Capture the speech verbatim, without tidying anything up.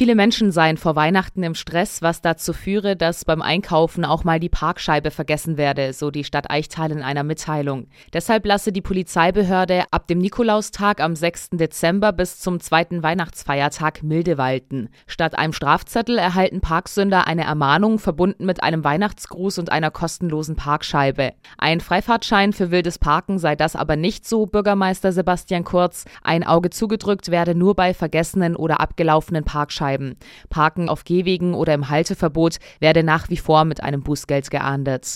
Viele Menschen seien vor Weihnachten im Stress, was dazu führe, dass beim Einkaufen auch mal die Parkscheibe vergessen werde, so die Stadt Eichtal in einer Mitteilung. Deshalb lasse die Polizeibehörde ab dem Nikolaustag am sechsten Dezember bis zum zweiten Weihnachtsfeiertag milde walten. Statt einem Strafzettel erhalten Parksünder eine Ermahnung, verbunden mit einem Weihnachtsgruß und einer kostenlosen Parkscheibe. Ein Freifahrtschein für wildes Parken sei das aber nicht, so Bürgermeister Sebastian Kurz. Ein Auge zugedrückt werde nur bei vergessenen oder abgelaufenen Parkscheiben. Parken auf Gehwegen oder im Halteverbot werde nach wie vor mit einem Bußgeld geahndet.